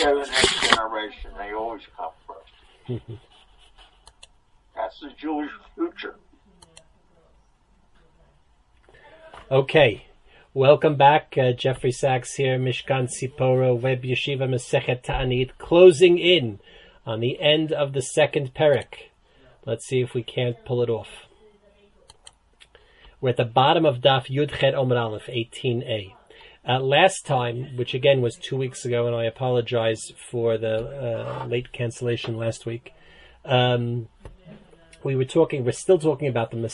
they're the next generation. They always come first. That's the Jewish future. Okay. Welcome back. Jeffrey Sachs here, Mishkan Siporo, Web Yeshiva Masechet Ta'anit, closing in on the end of the second perek. Let's see if we can't pull it off. We're at the bottom of Daf Yud Chet Omer Aleph, 18a. Last time, which again was 2 weeks ago, and I apologize for the late cancellation last week, we're still talking about the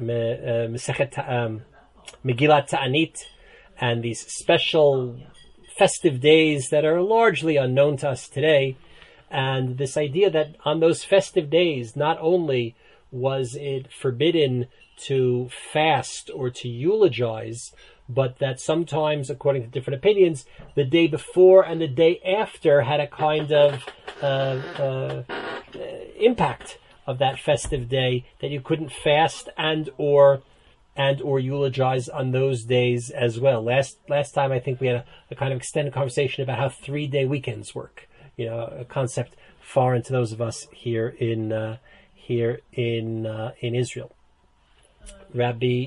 Megillat Ta'anit, and these special festive days that are largely unknown to us today. And this idea that on those festive days, not only was it forbidden to fast or to eulogize, but that sometimes, according to different opinions, the day before and the day after had a kind of impact of that festive day, that you couldn't fast and or eulogize on those days as well. Last time I think we had a kind of extended conversation about how 3-day weekends work. You know, a concept foreign to those of us here in Israel. Rabbi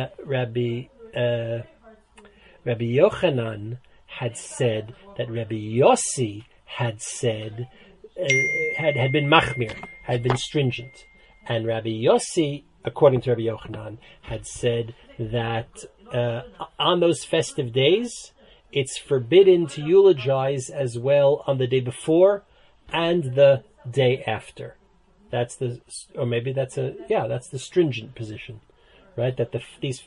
Yochanan had said that Rabbi Yossi had said had been machmir, had been stringent, and Rabbi Yossi, according to Rabbi Yochanan, had said that on those festive days, it's forbidden to eulogize as well on the day before and the day after. That's the stringent position, right? That these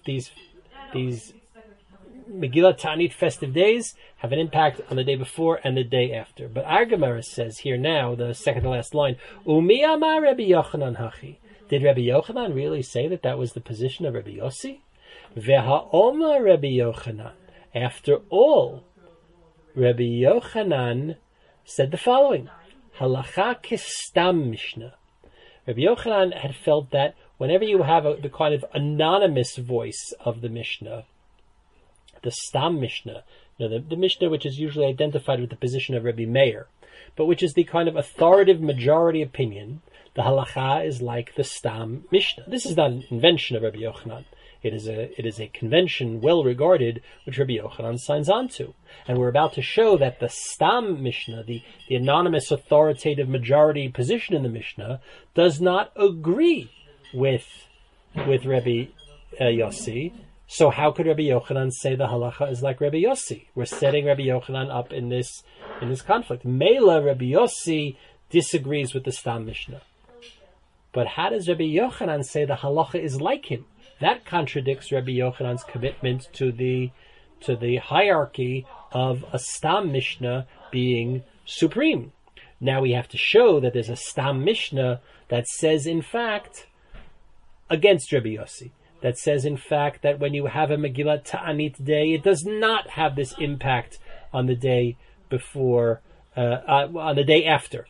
Megillat Ta'anit festive days have an impact on the day before and the day after. But our Gemara says here now, the second to last line, Umi amar Rabbi Yochanan hachi. Did Rabbi Yochanan really say that was the position of Rabbi Yossi? Ve'ha'omar Rabbi Yochanan. After all, Rabbi Yochanan said the following: Halacha kistam Mishnah. Rabbi Yochanan had felt that whenever you have the kind of anonymous voice of the Mishnah, the Stam Mishnah, the Mishnah which is usually identified with the position of Rabbi Meir, but which is the kind of authoritative majority opinion, the halacha is like the Stam Mishnah. This is not an invention of Rabbi Yochanan. It is a convention well regarded which Rabbi Yochanan signs on to. And we're about to show that the Stam Mishnah, the anonymous authoritative majority position in the Mishnah, does not agree with Rabbi Yossi. So how could Rabbi Yochanan say the halacha is like Rabbi Yossi? We're setting Rabbi Yochanan up in this conflict. Mela Rabbi Yossi disagrees with the Stam Mishnah. But how does Rabbi Yochanan say the halacha is like him? That contradicts Rabbi Yochanan's commitment to the hierarchy of a Stam Mishnah being supreme. Now we have to show that there's a Stam Mishnah that says, in fact, against Rabbi Yossi, that says, in fact, that when you have a Megillat Ta'anit day, it does not have this impact on the day before, on the day after.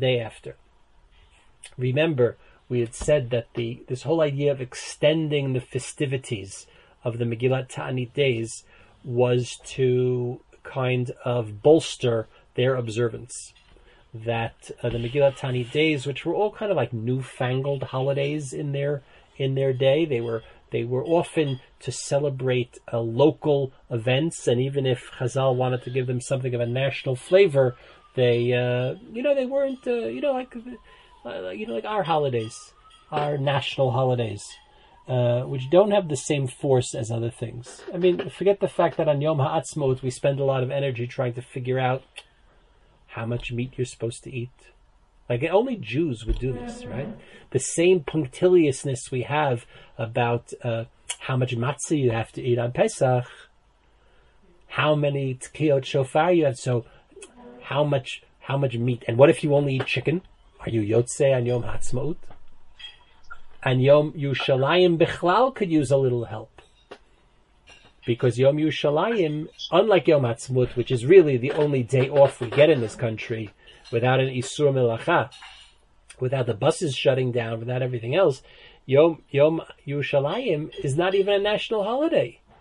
Remember, we had said that this whole idea of extending the festivities of the Megillat Ta'anit days was to kind of bolster their observance. That the Megillat Ta'anit days, which were all kind of like newfangled holidays in their day, they were often to celebrate local events, and even if Chazal wanted to give them something of a national flavor, they weren't like our holidays, our national holidays, which don't have the same force as other things. I mean, forget the fact that on Yom HaAtzmaut we spend a lot of energy trying to figure out how much meat you're supposed to eat. Like, only Jews would do this, right? The same punctiliousness we have about how much matzah you have to eat on Pesach, how many tkiyot shofar you have, so how much meat. And what if you only eat chicken? Are you Yotzei on Yom HaAtzmaut? And Yom Yerushalayim Bichlal could use a little help. Because Yom Yerushalayim, unlike Yom HaAtzmaut, which is really the only day off we get in this country, without an Isur Melacha, without the buses shutting down, without everything else, Yom Yerushalayim is not even a national holiday.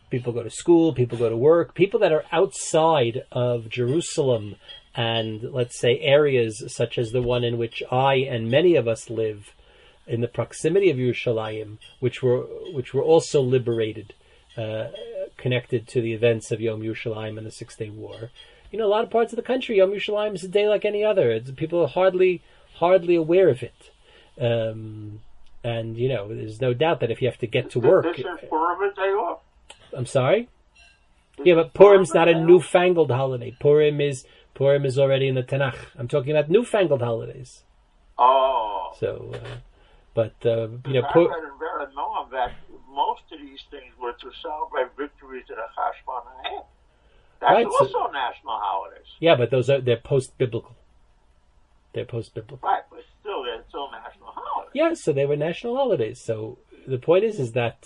People go to school, people go to work. People that are outside of Jerusalem and, let's say, areas such as the one in which I and many of us live, in the proximity of Yerushalayim, which were also liberated, connected to the events of Yom Yerushalayim and the 6-Day War. A lot of parts of the country, Yom Yerushalayim is a day like any other. People are hardly aware of it. And, there's no doubt that if you have to get to work... This is Purim a day off? I'm sorry? Yeah, but Purim's not a newfangled holiday. Purim is already in the Tanakh. I'm talking about newfangled holidays. Oh. So, I read in Vera Noam that most of these things were to celebrate victories in a Chashmonah. That's also national holidays. Yeah, but they're post-biblical. Right, but still, they're still national holidays. Yeah, so they were national holidays. So the point is that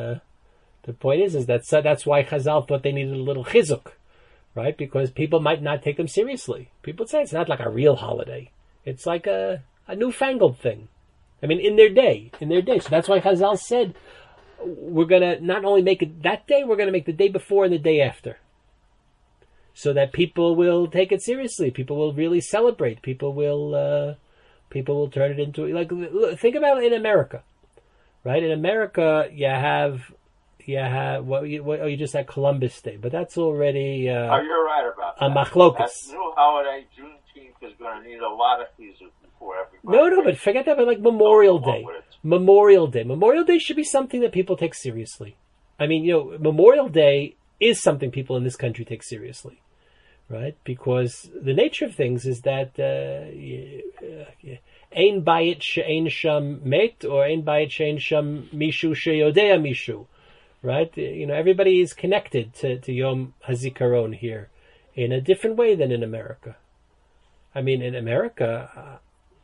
so that's why Chazal thought they needed a little chizuk, right? Because people might not take them seriously. People say it's not like a real holiday. It's like a newfangled thing. I mean, in their day. So that's why Chazal said, we're going to not only make it that day, we're going to make the day before and the day after. So that people will take it seriously. People will really celebrate. People will turn it into, like, think about it in America, right? In America, you just had Columbus Day, but that's already you're right about that. A machlokas. That new holiday, Juneteenth, is going to need a lot of chizuk before everybody. No, but forget that. But like Memorial Day, Memorial Day should be something that people take seriously. I mean, Memorial Day is something people in this country take seriously, right? Because the nature of things is that ein bayit she'ein sham met, or ein bayit she'ein sham mishu sheyodea mishu. Right? Everybody is connected to Yom HaZikaron here in a different way than in America. I mean, in America,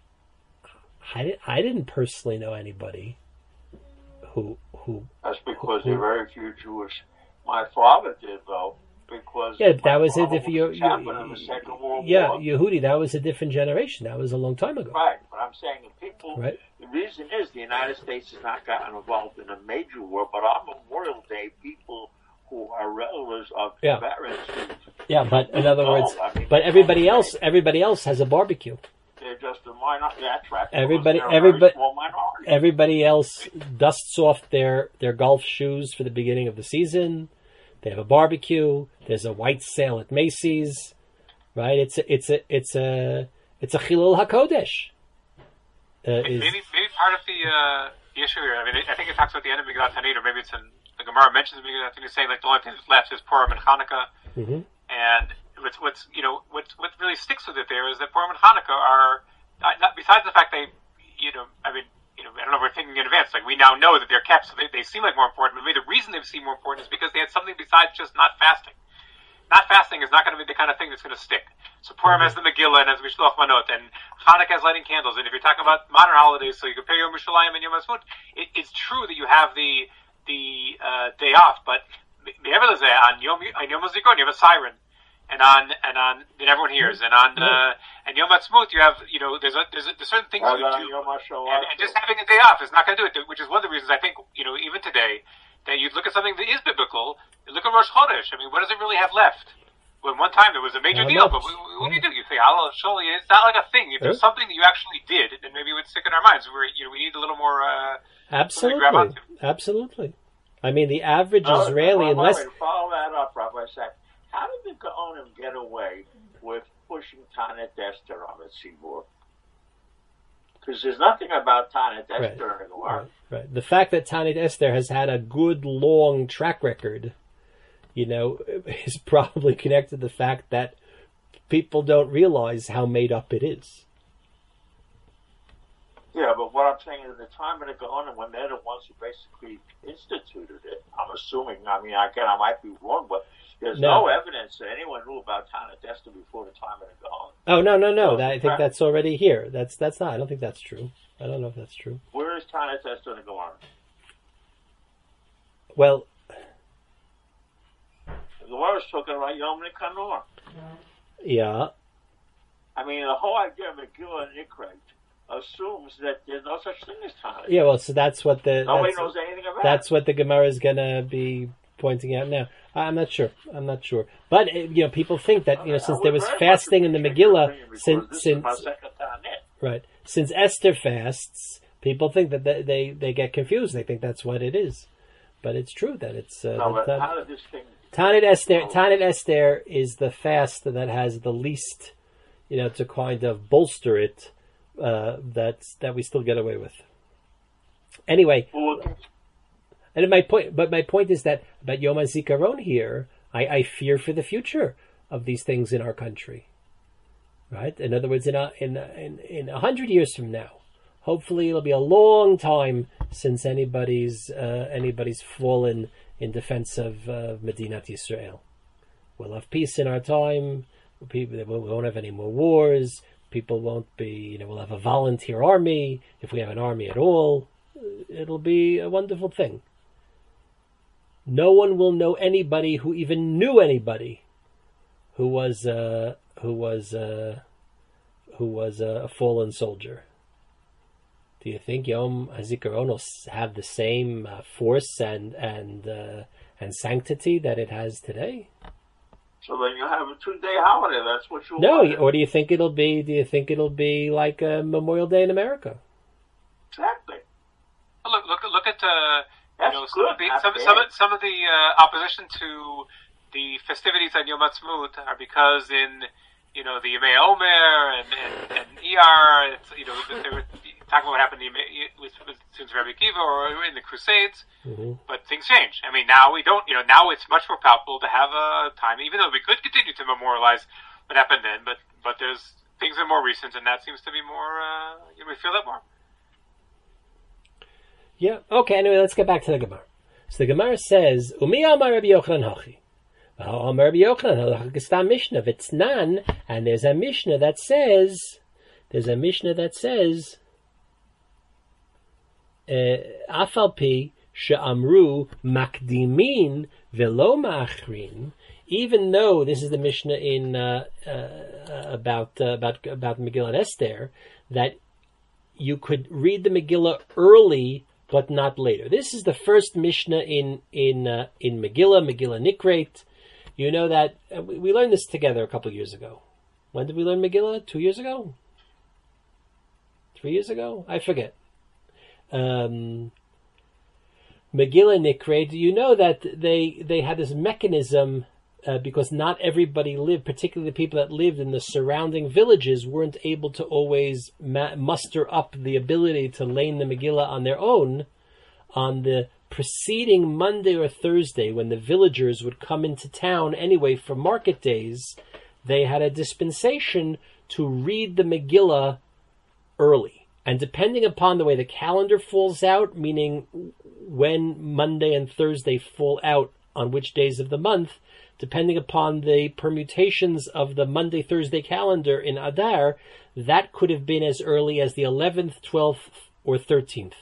I didn't personally know anybody who. That's because there are very few Jewish. My father did, though, because that was it. If you in the Second World War. Yehudi, that was a different generation. That was a long time ago. Right, but I'm saying people. Right. The reason is the United States has not gotten involved in a major war, but on Memorial Day, people who are relatives of veterans. Yeah, but in other words, but everybody else has a barbecue. They're just a minority. That's right. Everybody else dusts off their golf shoes for the beginning of the season. They have a barbecue. There's a white sale at Macy's, right? It's a Chilul HaKodesh. Maybe part of the issue here. I mean, I think it talks about the end of Megillat Tanit, or maybe it's in the Gemara mentions Megillat Tanit, saying like the only thing that's left is Purim and Hanukkah. Mm-hmm. And what really sticks with it there is that Purim and Hanukkah are not, besides the fact I don't know if we're thinking in advance. Like, we now know that they're kept, so they seem like more important. But maybe the reason they seem more important is because they had something besides just not fasting. Not fasting is not going to be the kind of thing that's going to stick. So Purim has the Megillah and has Mishloach Manot, and Hanukkah has lighting candles. And if you're talking about modern holidays, so you compare Yom Yerushalayim and Yom HaZikaron, it's true that you have the day off, but on Yom HaZikaron you have a siren, and everyone hears, and on and Yom HaTzmaut you have there's certain things you do, and just having a day off is not going to do it. Which is one of the reasons I think even today that you look at something that is biblical. You look at Rosh Chodesh. I mean, what does it really have left? When one time there was a major deal, but what do you do? You think, surely it's not like a thing. If there's something that you actually did, then maybe it would stick in our minds. We need a little more. Absolutely. I mean, the average Israeli, unless follow that up, Rabbi Sack. How did the Gaonim get away with pushing Tanit Esther on the Tzibur? Because there's nothing about Tanit Esther in the Gemara. Right. The fact that Tanit Esther has had a good long track record, is probably connected to the fact that people don't realize how made up it is. Yeah, but what I'm saying is the time of the Gaonim, when they're the ones who basically instituted it, I'm assuming, I might be wrong, but there's no evidence that anyone knew about Tanit Esther before the time of the Gaonim. Oh, no. I think that's already here. That's not, I don't think that's true. I don't know if that's true. Where is Tanit Esther in the Gemara? Well, the Gemara is talking about Yom Nikanor. Yeah. I mean, the whole idea of Megillah and Nikret assumes that there's no such thing as Tanit. Yeah, well, so that's what nobody knows anything about. That's what the Gemara is going to be pointing out now. I'm not sure. But people think that since there was fasting in the Megillah, since Esther fasts, people think that they get confused. They think that's what it is, but it's true that it's. Tanit Esther is the fast that has the least, to kind of bolster it. That we still get away with. Anyway, and my point is that about Yom HaZikaron here, I fear for the future of these things in our country. Right? In other words, in 100 years from now, hopefully it'll be a long time since anybody's fallen in defense of Medinat Yisrael. We'll have peace in our time. We won't have any more wars. People won't be, we'll have a volunteer army. If we have an army at all, it'll be a wonderful thing. No one will know anybody who even knew anybody who was a fallen soldier. Do you think Yom HaZikaron will have the same force and sanctity that it has today? So then you have a 2-day holiday. That's what you want. No, or do you think it'll be like Memorial Day in America? Exactly. Look at some of the opposition to the festivities on Yom Ha'atzmaut are because in the Yemei Omer and ER, they were talking about what happened with since Rabbi Akiva or in the Crusades, but things change. I mean, now we don't. Now it's much more palpable to have a time, even though we could continue to memorialize what happened then. But there's things that are more recent, and that seems to be more. We feel that more. Yeah. Okay. Anyway, let's get back to the Gemara. So the Gemara says, "Umi Amar Rabbi Yochanan Hachi." Amar Rabbi Yochanan Halacha Mishnah V'Tznan, and there's a Mishnah that says, Afalpi she'amru makdimin velo ma'achrin. Even though this is the Mishnah in about Megillah Esther, that you could read the Megillah early but not later. This is the first Mishnah in Megillah Nikret. You know that we learned this together a couple of years ago. When did we learn Megillah? 2 years ago? 3 years ago? I forget. Megillah Nikret, you know that they had this mechanism because not everybody lived, particularly the people that lived in the surrounding villages, weren't able to always muster up the ability to learn the Megillah on their own. On the preceding Monday or Thursday, when the villagers would come into town anyway for market days, they had a dispensation to read the Megillah early. And depending upon the way the calendar falls out, meaning when Monday and Thursday fall out on which days of the month, depending upon the permutations of the Monday-Thursday calendar in Adar, that could have been as early as the 11th, 12th, or 13th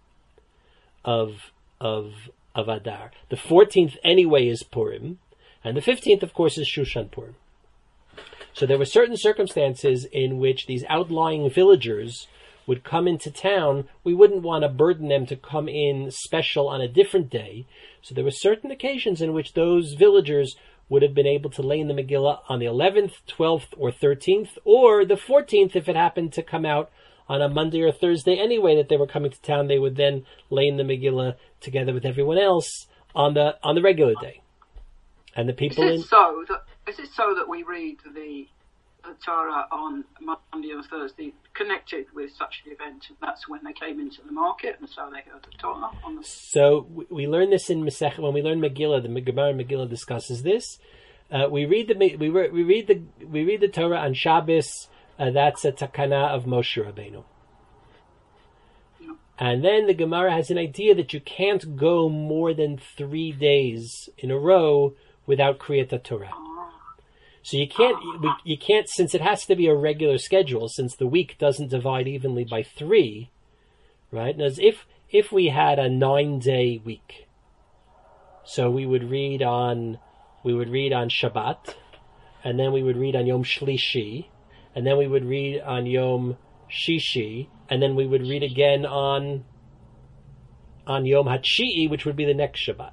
of Adar. The 14th anyway is Purim, and the 15th, of course, is Shushan Purim. So there were certain circumstances in which these outlying villagers would come into town. We wouldn't want to burden them to come in special on a different day. So there were certain occasions in which those villagers would have been able to lay in the Megillah on the 11th, 12th, or 13th, or the 14th if it happened to come out on a Monday or Thursday anyway that they were coming to town. They would then lay in the Megillah together with everyone else on the regular day. And the people is it so that we read the Torah on Monday or Thursday connected with such an event, and that's when they came into the market, and so they heard the Torah on the... So we learn this in Masech. When we learn Megillah, the Gemara Megillah discusses this. We read the Torah on Shabbos. That's a takana of Moshe Rabbeinu. Yeah. And then the Gemara has an idea that you can't go more than 3 days in a row without Kriyat Torah. So you can't, since it has to be a regular schedule, since the week doesn't divide evenly by 3, right? And as if we had a 9-day week, so we would read on Shabbat, and then we would read on Yom Shlishi, and then we would read on Yom Shishi, and then we would read again on Yom HaTshi'i, which would be the next Shabbat.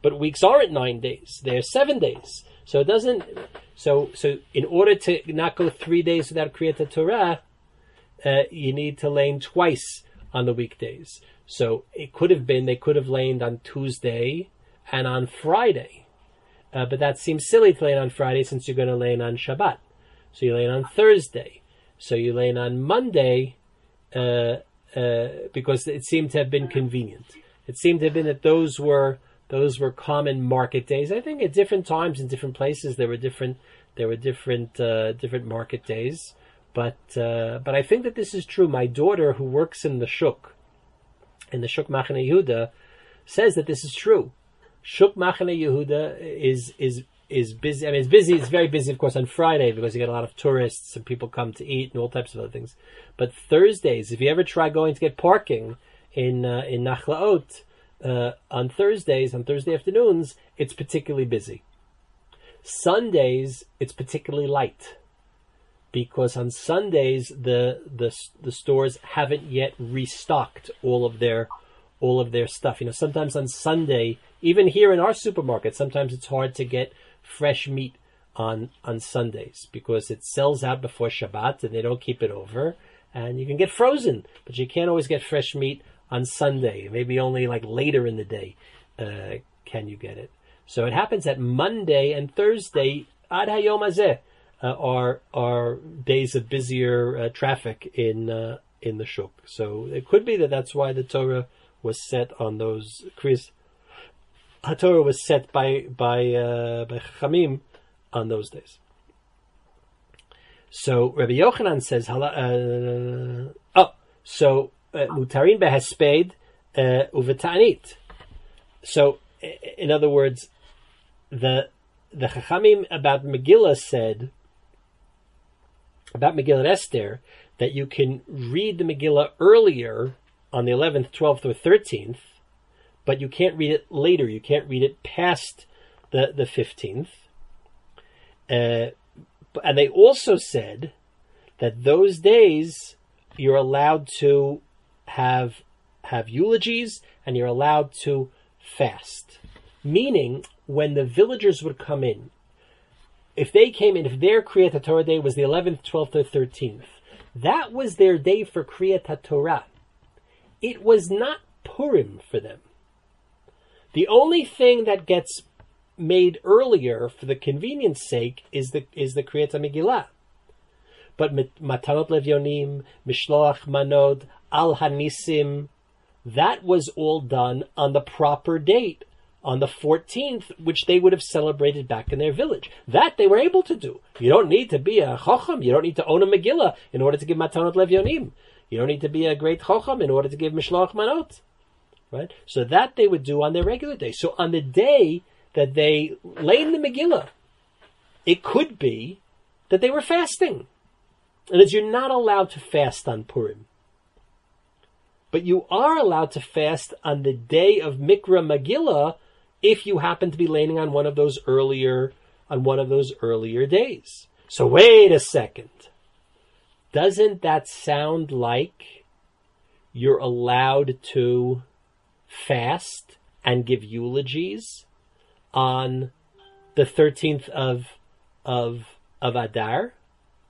But weeks aren't 9 days; they're 7 days. So it doesn't. So in order to not go 3 days without Kriyat Torah, you need to lane twice on the weekdays. So it could have been they could have laned on Tuesday and on Friday, but that seems silly to lane on Friday since you're going to lane on Shabbat. So you lane on Thursday. So you lane on Monday because it seemed to have been convenient. It seemed to have been that those were common market days. I think at different times in different places there were different market days. But I think that this is true. My daughter, who works in the Shuk Machane Yehuda, says that this is true. Shuk Machane Yehuda is busy. I mean, it's busy. It's very busy, of course, on Friday because you get a lot of tourists and people come to eat and all types of other things. But Thursdays, if you ever try going to get parking in Nachlaot on Thursdays, on Thursday afternoons, it's particularly busy. Sundays, it's particularly light, because on Sundays the stores haven't yet restocked all of their stuff. You know, sometimes on Sunday, even here in our supermarket, sometimes it's hard to get fresh meat on Sundays because it sells out before Shabbat and they don't keep it over. And you can get frozen, but you can't always get fresh meat on Sunday. Maybe only like later in the day can you get it. So it happens that Monday and Thursday, Ad Hayom Hazeh, are days of busier traffic in the Shuk. So it could be that that's why the Torah was set on those Kriyas. The Torah was set by Chachamim on those days. So Rabbi Yochanan says, Mutarin behesped uvetanit. So in other words, the Chachamim about Megillah said, about Megillah Esther, that you can read the Megillah earlier on the 11th, 12th, or 13th, but you can't read it later. You can't read it past the 15th. And they also said that those days you're allowed to have eulogies and you're allowed to fast. Meaning, when the villagers would come in, if their Kriyat HaTorah day was the 11th, 12th, or 13th, that was their day for Kriyat HaTorah. It was not Purim for them. The only thing that gets made earlier for the convenience sake is the Kriyat HaMegillah. But Matanot Levyonim, Mishloach Manod, Al Hanisim, that was all done on the proper date, on the 14th, which they would have celebrated back in their village. That they were able to do. You don't need to be a Chacham. You don't need to own a Megillah in order to give Matanot Levyonim. You don't need to be a great Chacham in order to give Mishloach Manot. Right? So that they would do on their regular day. So on the day that they lay in the Megillah, it could be that they were fasting. And as you're not allowed to fast on Purim. But you are allowed to fast on the day of Mikra Megillah if you happen to be laying on one of those earlier days. So wait a second. Doesn't that sound like you're allowed to fast and give eulogies on the 13th of Adar?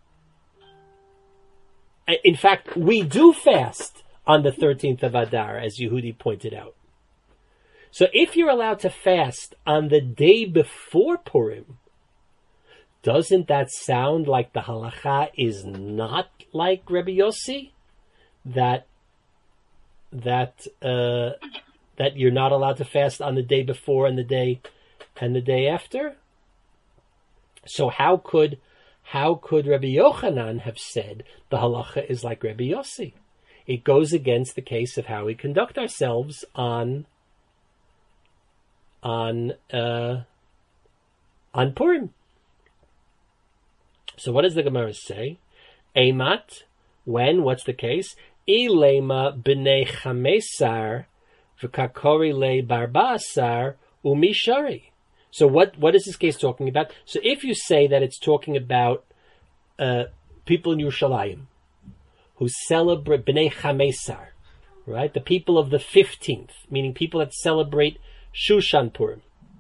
In fact, we do fast on the 13th of Adar, as Yehudi pointed out. So if you're allowed to fast on the day before Purim, doesn't that sound like the halacha is not like Rebbe Yossi? That you're not allowed to fast on the day before and the day after? So how could Rebbe Yochanan have said the halacha is like Rebbe Yossi? It goes against the case of how we conduct ourselves on Purim. So what does the Gemara say? Eimat, when? What's the case? Ilema b'nei chamesar v'kakori le barbasar umishari. So what is this case talking about? So if you say that it's talking about people in Yerushalayim who celebrate b'nei chamesar, right? The people of the 15th, meaning people that celebrate Shushan Purim,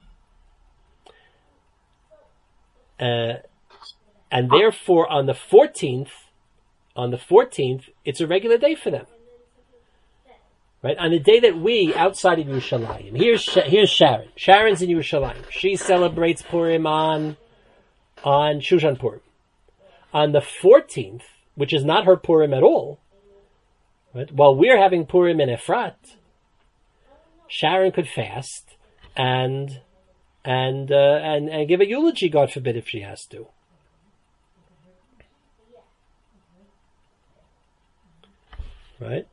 and therefore on the 14th, it's a regular day for them. Right? On the day that we, outside of Yerushalayim, here's Sharon. Sharon's in Yerushalayim. She celebrates Purim on Shushan Purim. On the 14th, which is not her Purim at all, right? While we're having Purim in Efrat, Sharon could fast and give a eulogy, God forbid, if she has to. Right?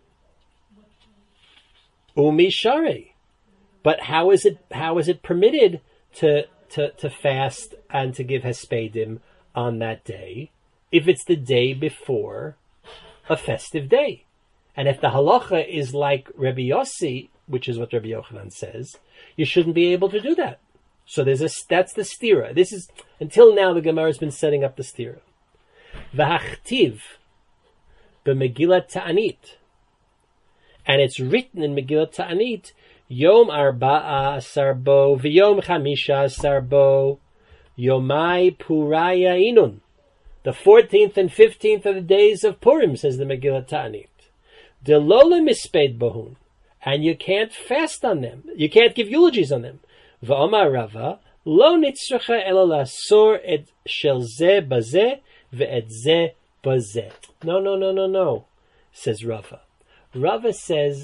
Umishare. But how is it permitted to fast and to give hespedim on that day if it's the day before a festive day? And if the halacha is like Rabbi Yossi, which is what Rabbi Yochanan says, you shouldn't be able to do that. So that's the stira. This is, until now, the Gemara has been setting up the stira. V'hachtiv b'Megillat Ta'anit. And it's written in Megillat Ta'anit, Yom Arba'a Sarbo, V'Yom Chamisha Sarbo, Yomai Puraya Inun. The 14th and 15th are the days of Purim, says the Megillat Ta'anit. Delola Misped Bohun. And you can't fast on them. You can't give eulogies on them. V'Omar Rava, Lo nitzracha ela lasor et shel zeh bazeh ve'et zeh bazeh. No, says Rava. Rava says,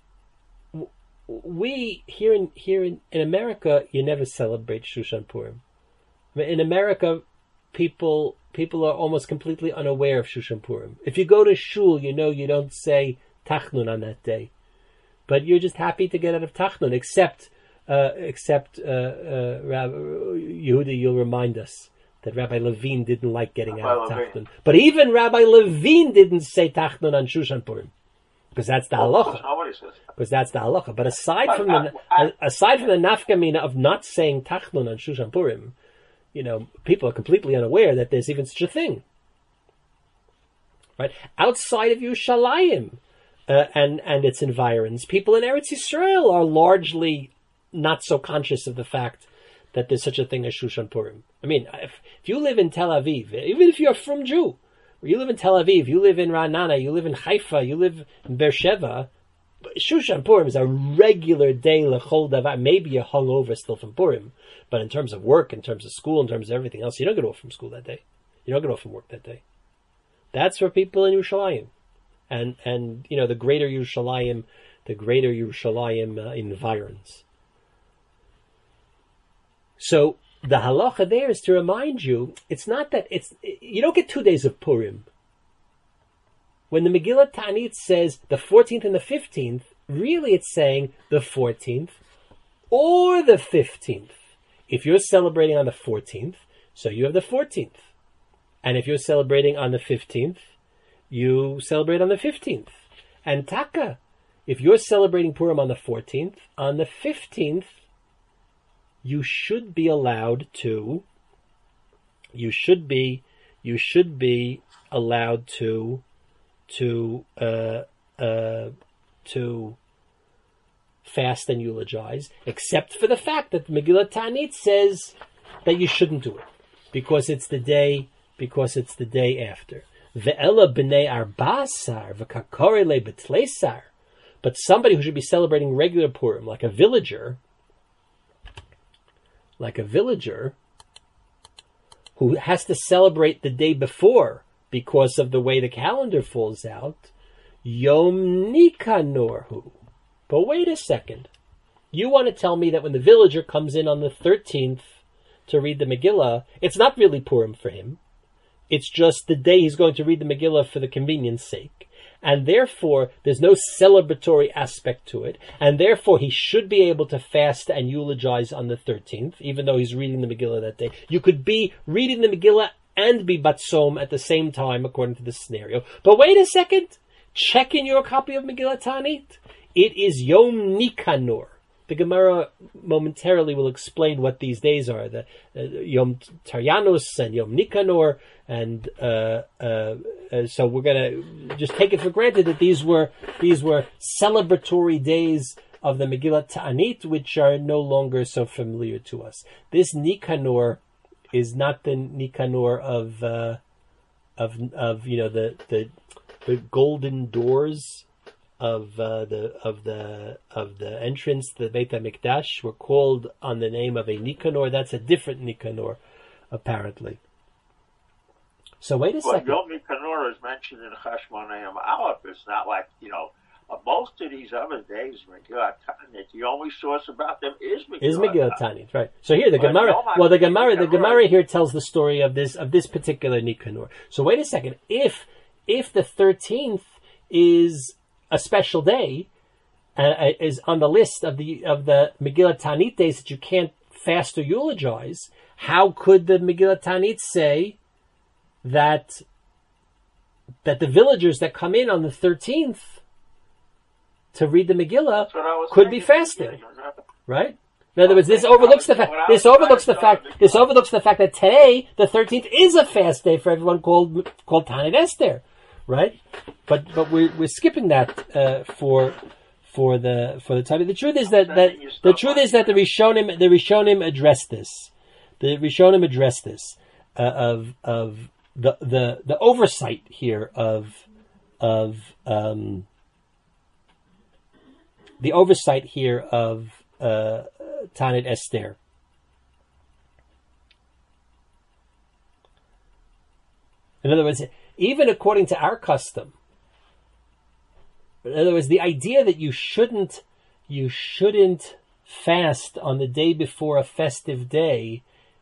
we here in America, you never celebrate Shushan Purim. In America, people are almost completely unaware of Shushan Purim. If you go to shul, you don't say Tachnun on that day, but you're just happy to get out of Tachnun. Except Yehuda, you'll remind us that Rabbi Levine didn't like getting out of Tachnun. But even Rabbi Levine didn't say Tachnun on Shushan Purim. Because that's the halacha. But aside from the nafkamina of not saying Tachnun on Shushan Purim, people are completely unaware that there's even such a thing. Right? Outside of Yerushalayim and its environs, people in Eretz Yisrael are largely not so conscious of the fact that there's such a thing as Shushan Purim. I mean, if you live in Tel Aviv, even if you're a frum Jew, you live in Tel Aviv, you live in Ra'anana, you live in Haifa, you live in Beersheba, Shushan Purim is a regular day l'chol davar. Maybe you're hung over still from Purim, but in terms of work, in terms of school, in terms of everything else, you don't get off from school that day. You don't get off from work that day. That's for people in Yerushalayim. And the greater Yerushalayim environs. So the halacha there is to remind you, it's not that you don't get 2 days of Purim. When the Megillat Ta'anit says the 14th and the 15th, really it's saying the 14th or the 15th. If you're celebrating on the 14th, so you have the 14th. And if you're celebrating on the 15th, you celebrate on the 15th. And Taka, if you're celebrating Purim on the 14th, on the 15th, you should be allowed to fast and eulogize, except for the fact that Megillat Ta'anit says that you shouldn't do it because it's the day after. Ve'ela b'nei arba'asar v'kakorele b'tleisar. But somebody who should be celebrating regular Purim, like a villager who has to celebrate the day before because of the way the calendar falls out, Yom Nikanor. But wait a second. You want to tell me that when the villager comes in on the 13th to read the Megillah, it's not really Purim for him. It's just the day he's going to read the Megillah for the convenience sake. And therefore, there's no celebratory aspect to it. And therefore, he should be able to fast and eulogize on the 13th, even though he's reading the Megillah that day. You could be reading the Megillah and be Batsom at the same time, according to this scenario. But wait a second. Check in your copy of Megillat Ta'anit. It is Yom Nikanor. The Gemara momentarily will explain what these days are. The Yom Taryanus and Yom Nikanor. And so we're going to just take it for granted that these were celebratory days of the Megillat Ta'anit, which are no longer so familiar to us. This Nikanor is not the Nicanor of the golden doors of the entrance to the Beit HaMikdash were called on the name of a Nicanor. That's a different Nicanor, apparently. So wait a second. Yom Nicanor is mentioned in Chashmonaim Aleph. It's not like, most of these other days, Megillat Ta'anit, the only source about them is Megillat Ta'anit, right? So here the Gemara. Well, the Gemara here tells the story of this particular Nicanor. So wait a second. If the 13th is a special day, is on the list of the Megillat Ta'anit days that you can't fast or eulogize, how could the Megillat Ta'anit say that the villagers that come in on the 13th to read the Megillah could be fasting, right? In other words, this overlooks the fact that today, the 13th, is a fast day for everyone called Tanit Esther, right? But we're skipping that for the time. The truth is that the Rishonim addressed this. The Rishonim addressed this of the oversight here of the oversight here of Tanit Esther. In other words, even according to our custom, in other words, the idea that you shouldn't fast on the day before a festive day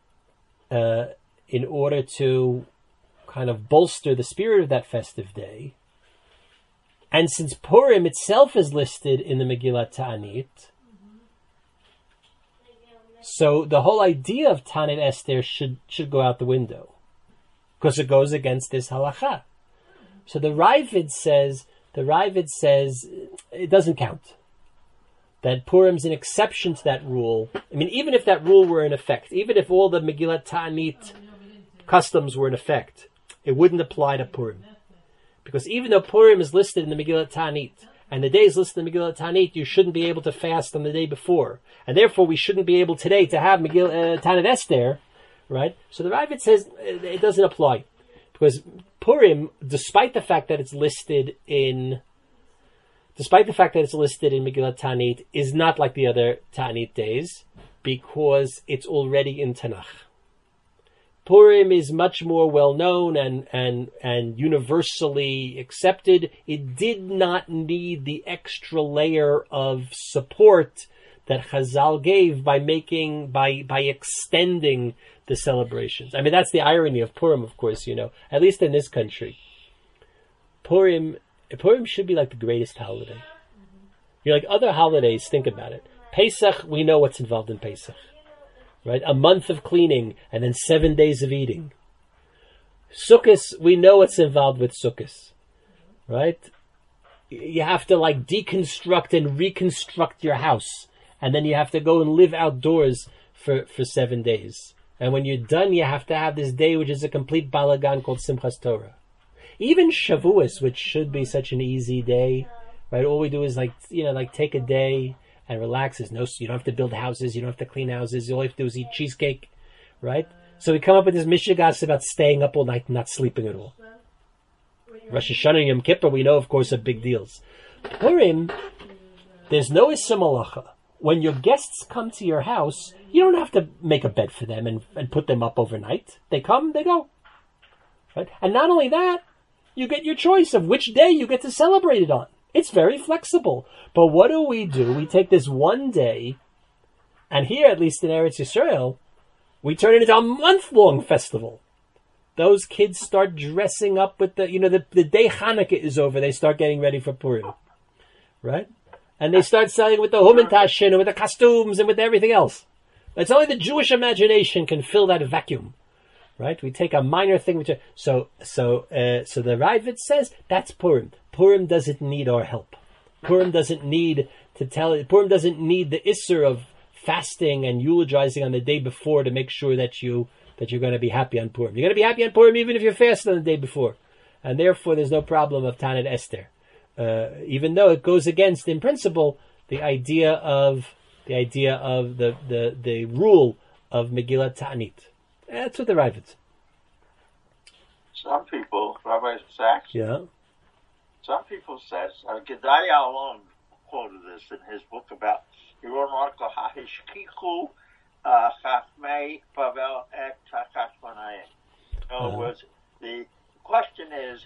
in order to kind of bolster the spirit of that festive day. And since Purim itself is listed in the Megillat Ta'anit, so the whole idea of Tanit Esther should go out the window, because it goes against this halacha. So the Ravid says it doesn't count. That Purim's an exception to that rule. I mean, even if that rule were in effect, even if all the Megillat Ta'anit customs were in effect, it wouldn't apply to Purim. Because even though Purim is listed in the Megillat Ta'anit, and the day is listed in the Megillat Ta'anit, you shouldn't be able to fast on the day before. And therefore, we shouldn't be able today to have Tanit Esther, right? So the Ravid says it doesn't apply. Because Purim, despite the fact that it's listed in Megillat Ta'anit, is not like the other Ta'anit days, because it's already in Tanakh. Purim is much more well known and universally accepted. It did not need the extra layer of support that Chazal gave by extending the celebrations. I mean, that's the irony of Purim, of course, at least in this country. Purim should be like the greatest holiday. Like other holidays, think about it. Pesach, we know what's involved in Pesach. Right? A month of cleaning and then 7 days of eating. Sukkot, we know what's involved with Sukkot. Right? You have to deconstruct and reconstruct your house. And then you have to go and live outdoors for 7 days. And when you're done, you have to have this day which is a complete balagan called Simchas Torah. Even Shavuos, which should be such an easy day, right? All we do is take a day and relax. You don't have to build houses. You don't have to clean houses. All you have to do is eat cheesecake, right? So we come up with this mishigas about staying up all night and not sleeping at all. Rosh Hashanah and Yom Kippur, we know, of course, are big deals. Purim, there's no Issa Malacha. When your guests come to your house, you don't have to make a bed for them and put them up overnight. They come, they go. Right? And not only that, you get your choice of which day you get to celebrate it on. It's very flexible. But what do? We take this one day, and here, at least in Eretz Yisrael, we turn it into a month-long festival. Those kids start dressing up with the day Hanukkah is over, they start getting ready for Purim. Right? And they start selling with the Humintashin and with the costumes and with everything else. It's only the Jewish imagination can fill that vacuum. Right? We take a minor thing. So the Ravid says that's Purim. Purim doesn't need our help. Purim doesn't need the Isser of fasting and eulogizing on the day before to make sure that you're going to be happy on Purim. You're going to be happy on Purim even if you're fasting on the day before. And therefore there's no problem of Tanit Esther. Even though it goes against, in principle, the idea of the rule of Megillat Ta'anit. That's what the Ravid. Some people, Rabbi Sachs, some people says, Gedalia alone quoted this in his book about, he wrote an article, Hahishkichu Chachmei Bavel Et Chachmanayim. In other words, the question is,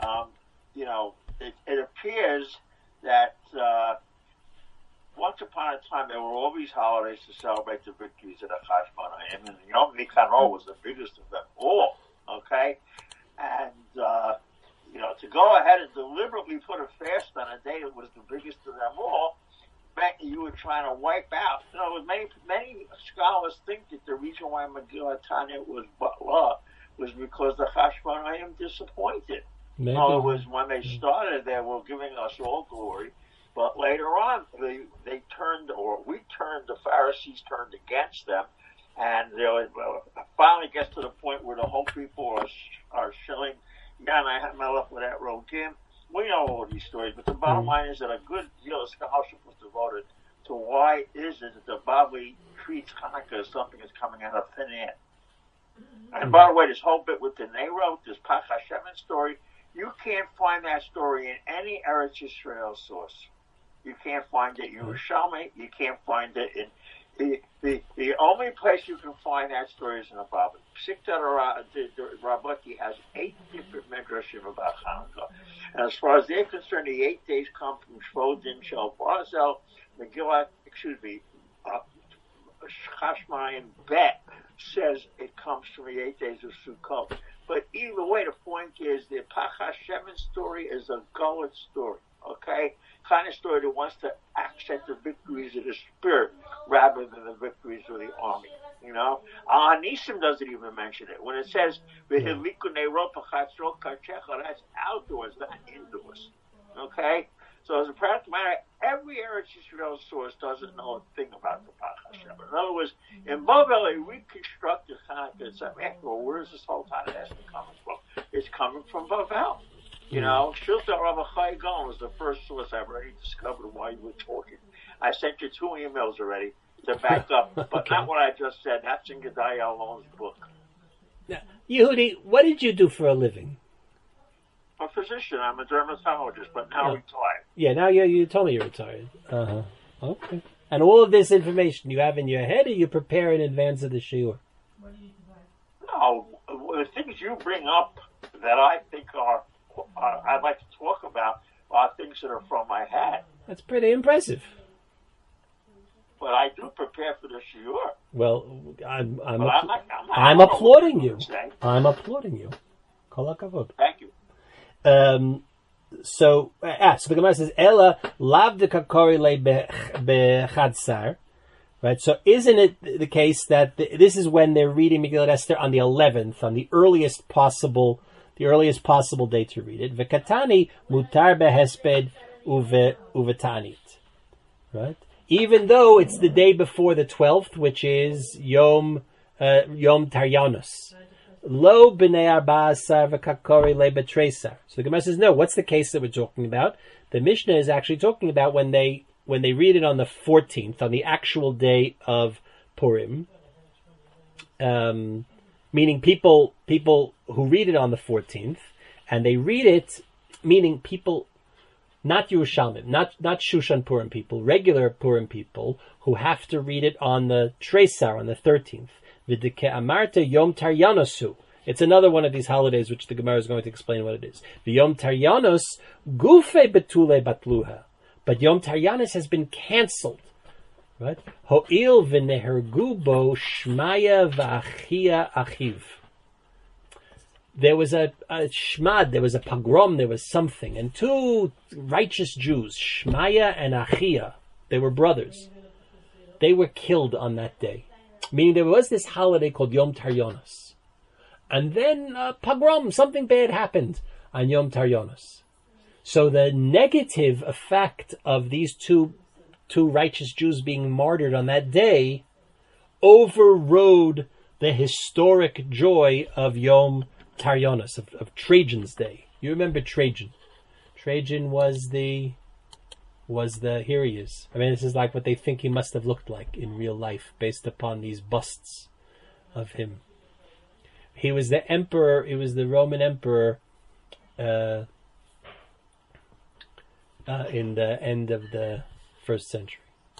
it appears that once upon a time there were all these holidays to celebrate the victories of the Chashmonayim, and Yom Nikanor was the biggest of them all, okay? And, to go ahead and deliberately put a fast on a day that was the biggest of them all, meant you were trying to wipe out. Many scholars think that the reason why Megillat Tanya was Batla was because the Chashmonayim disappointed. Maybe. In other words, when they started, they were giving us all glory, but later on, the Pharisees turned against them, and finally gets to the point where the whole people are shilling Yana HaMelech without Rogim. We know all these stories, but the bottom line is that a good deal of scholarship was devoted to why is it that the Bavli treats Hanukkah as something that's coming out of thin air. And by the way, this whole bit with the Nero, this Pach Hashemen story, you can't find that story in any Eretz Yisrael source. You can't find it in Yerushalmi. You can't find it in the only place you can find that story is in the Bible. Rabaki has 8 different midrashim about Hanukkah. And as far as they're concerned, the 8 days come from Shvo Din Shel Barzel, Megillah, Chashmayim Bet says it comes from the 8 days of Sukkot. But either way, the point is the Pach Hashemen story is a Golet story, okay? Kind of story that wants to accent the victories of the spirit rather than the victories of the army. Nisim doesn't even mention it. When it says that's outdoors, not indoors. Okay? So as a practical matter, every Eretz Yisrael source doesn't know a thing about the Pach Hashem. In other words, in Bavel, they reconstructed Hanukkah and said, where's this whole Hanukkah coming from? It's coming from Bavel. Shulta Rabbi Chai Gaon was the first source I've already discovered while you were talking. I sent you 2 emails already to back up, but not what I just said. That's in Gedalia Alon's book. Now, Yehudi, what did you do for a living? I'm a physician. I'm a dermatologist, but now retired. Yeah, now you told me you're retired. Okay. And all of this information you have in your head, or you prepare in advance of the shiur? No, the things you bring up that I think I'd like to talk about are things that are from my head. That's pretty impressive. But I do prepare for the shiur. Well, I'm applauding you. I'm applauding you. Kol hakavod. Thank you. So the Gemara says, Ella lav de kakori le bechadsar. Right, so isn't it the case that this is when they're reading Megillat Esther on the 11th, on the earliest possible day to read it? V'katani mutar behesped uvetanit. Right, even though it's the day before the 12th, which is Yom Taryanos. Lo b'nei arba'asar v'kakori le betresar. So the Gemara says, no. What's the case that we're talking about? The Mishnah is actually talking about when they read it on the 14th, on the actual day of Purim, meaning people who read it on the 14th, and they read it, meaning people, not Yerushalmim, not Shushan Purim people, regular Purim people, who have to read it on the Tresar, on the 13th. V'dike amarta Yom Taryanosu. It's another one of these holidays which the Gemara is going to explain what it is. V'Yom Taryanos gufe betule batluha. But Yom Taryanos has been cancelled. Right? Ho'il v'nehergu bo Shmaya v'achia achiv. There was a shmad, there was a pogrom, there was something. And 2 righteous Jews, Shmaya and Achia, they were brothers. They were killed on that day. Meaning there was this holiday called Yom Taryanos. And then pogrom, something bad happened on Yom Taryanos. So the negative effect of these two righteous Jews being martyred on that day overrode the historic joy of Yom Taryanos, of Trajan's day. You remember Trajan. Trajan was the here he is. I mean, this is like what they think he must have looked like in real life based upon these busts of him. He was the emperor. He was the Roman emperor in the end of the 1st century.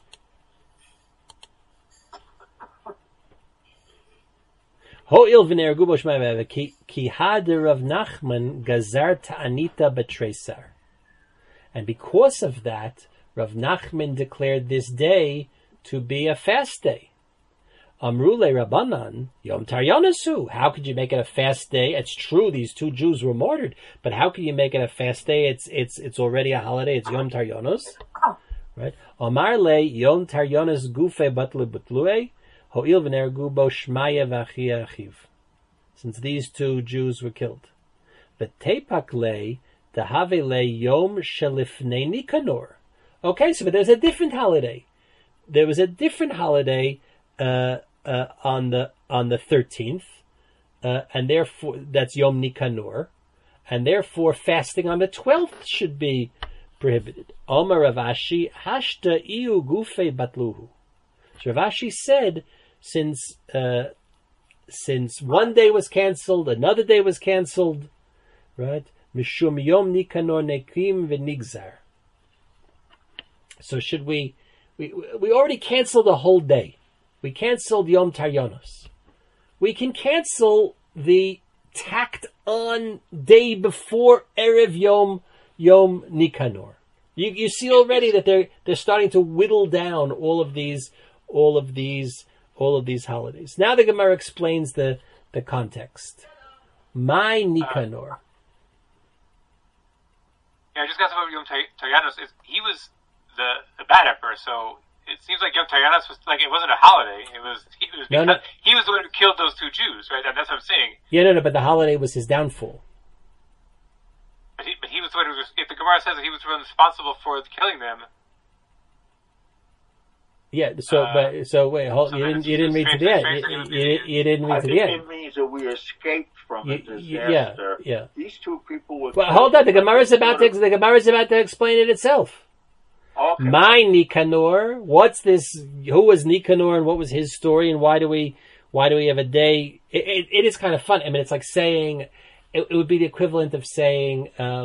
Ho'il v'nergu bo shmai ki had Rav Nachman gazar ta'anita b'tresar. And because of that, Rav Nachman declared this day to be a fast day. Amrule Rabbanan, Yom Taryonasu. How could you make it a fast day? It's true, these 2 Jews were martyred, but how can you make it a fast day? It's already a holiday. It's Yom Taryonos, right? Amar le Yom Taryonos gufe batle butlue, ho'il v'nergu bo shmaya v'achia achiv. Since these 2 Jews were killed. V'tepak le dehave le Yom shelifnei Nikanor. Okay, so but there's a different holiday. There was a different holiday on the 13th, and therefore that's Yom Nikanor, and therefore fasting on the 12th should be prohibited. Omar Rav Ashi hashta iu gufe batluhu. So Rav Ashi said, since one day was cancelled, another day was cancelled, right? Mishum Yom Nikanor nekim v'nigzar. So should we already canceled a whole day. We canceled Yom Taryonos. We can cancel the tacked on day before Erev Yom Nikanor. You see already that they're starting to whittle down all of these holidays. Now the Gemara explains the context. My Nikanor. Yeah, I just got about Yom Taryonos. He was the bad emperor, so it seems like Yom Taryonos was like, it wasn't a holiday. He was he was the one who killed those 2 Jews, right? And that's what I'm saying. Yeah, no, but the holiday was his downfall. But he was the one who was, if the Gemara says that he was responsible for killing them. Yeah, so wait, hold, you didn't read to the end. You didn't read to the end. It means that we escaped from a disaster. Yeah. These 2 people were. Well, hold on. The Gemara is about to explain it itself. Okay. My Nikanor. What's this? Who was Nikanor, and what was his story, and why do we have a day? It is kind of fun. I mean, it's like saying it would be the equivalent of saying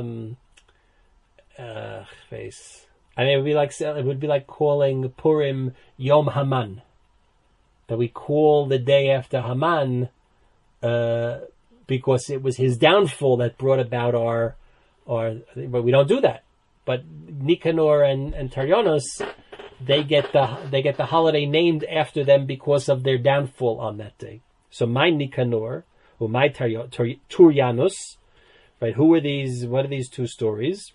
face. I mean, it would be like calling Purim Yom Haman. That we call the day after Haman because it was his downfall that brought about our. But we don't do that. But Nikanor and Taryonos, they get the holiday named after them because of their downfall on that day. So my Nikanor or my Turyanos, right? Who are these? What are these 2 stories?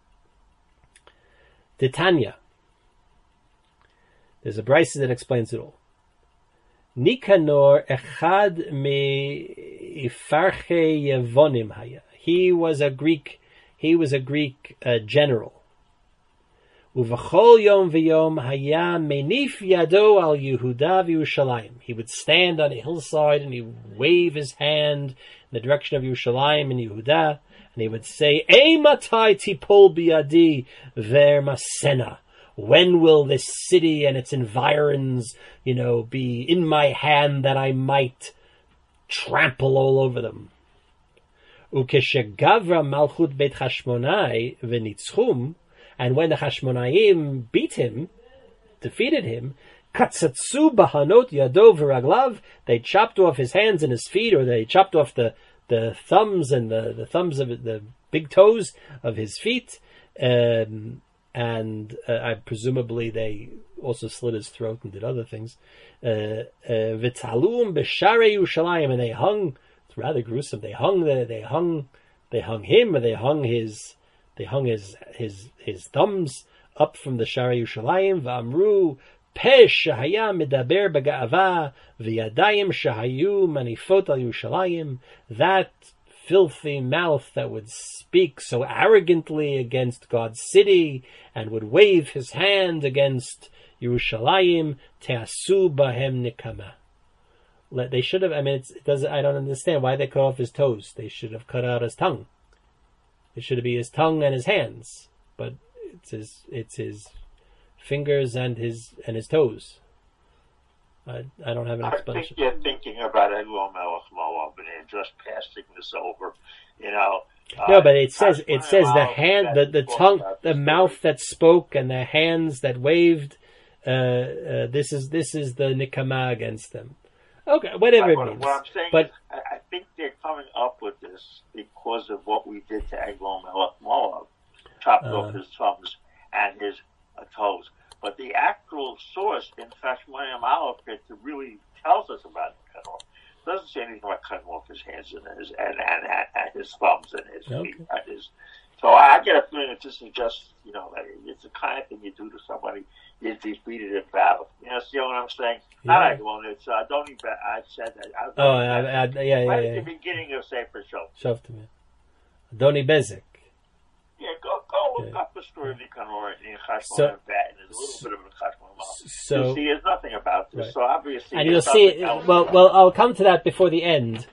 Titania. There's a brisa that explains it all. Nikanor echad me ifarche yevonim haya. He was a Greek general. Uvachol yom v'yom haya menif yado al Yehuda v'Yerushalayim. He would stand on a hillside and he would wave his hand in the direction of Yerushalayim and Yehuda, and he would say, Eimatai tipol biadi vermasena. When will this city and its environs, be in my hand that I might trample all over them? Ukeshegavra malchut beit Chashmonai v'nitzchum, and when the Chashmonaim defeated him, katsatsu bahanot yado v'raglav, they chopped off his hands and his feet, or they chopped off the thumbs and the thumbs of the big toes of his feet, and presumably they also slit his throat and did other things. V'talum b'sharei Yerushalayim, and they hung. It's rather gruesome. They hung him, or they hung his thumbs up from the Sharei Yerushalayim. V'amru peh shehaya medaber b'ga'ava v'yadayim shehayu manifot al Yerushalayim. That filthy mouth that would speak so arrogantly against God's city and would wave his hand against Yerushalayim, te'asu bahem nikama. They should have. I mean, I don't understand why they cut off his toes. They should have cut out his tongue. It should be his tongue and his hands, but it's his fingers and his toes. I don't have an explanation. I think you're thinking about Eglon Melech Moab and they're just passing this over, No, but it says the hand, the tongue, the mouth that spoke, and the hands that waved. This is the nikama against them. Okay, whatever it means. What I'm saying is, I think they're coming up with this because of what we did to Eglon Melech Moab, chopped off his thumbs and his toes. But the actual source in Chashmonaim Aleph that really tells us about Nicanor doesn't say anything about cutting off his hands and his thumbs and his feet. So I get a feeling that this is just, it's the kind of thing you do to somebody you defeated in battle. See what I'm saying? Yeah. Not Eglon, it's Adoni. I said that. Right at the beginning of Sefer Shoftim. Adoni Bezek. Yeah, go look up the story of Nicanor in Chashmonaim and there's a little bit of a Chashmonaim. So you'll see there's nothing about this. Right. So obviously, and you'll see. Well, I'll come to that before the end.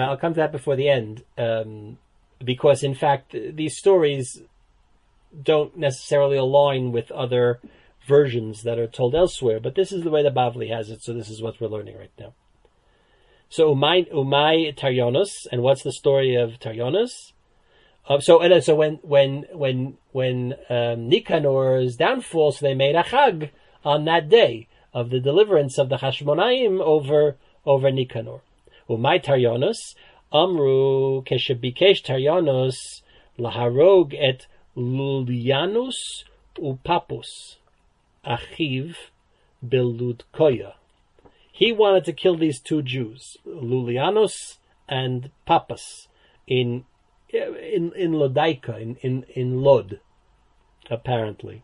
Because in fact, these stories don't necessarily align with other versions that are told elsewhere. But this is the way the Bavli has it. So this is what we're learning right now. So Umay Taryonos, and what's the story of Taryonos? So when Nikanor's downfall, so they made a chag on that day of the deliverance of the Hashmonaim over Nikanor. Umay Taryonos Amru Keshabikesh Taryonos laharog et Lulianus upapus achiv beludkoya. He wanted to kill these two Jews, Lulianus and Papas, in Lodaika, in Lod, apparently.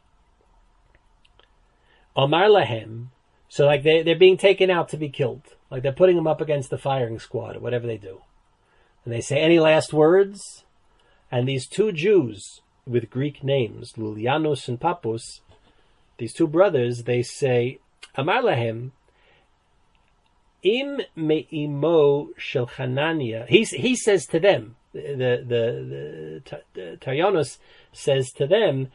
Omar Lahem, so like they're being taken out to be killed. Like they're putting them up against the firing squad or whatever they do. And they say, any last words? And these two Jews with Greek names, Lulianus and Papus, these two brothers, they say, Amar Lahem, Im me'imo shel Hanania. He says to them, the Taryonos says to them,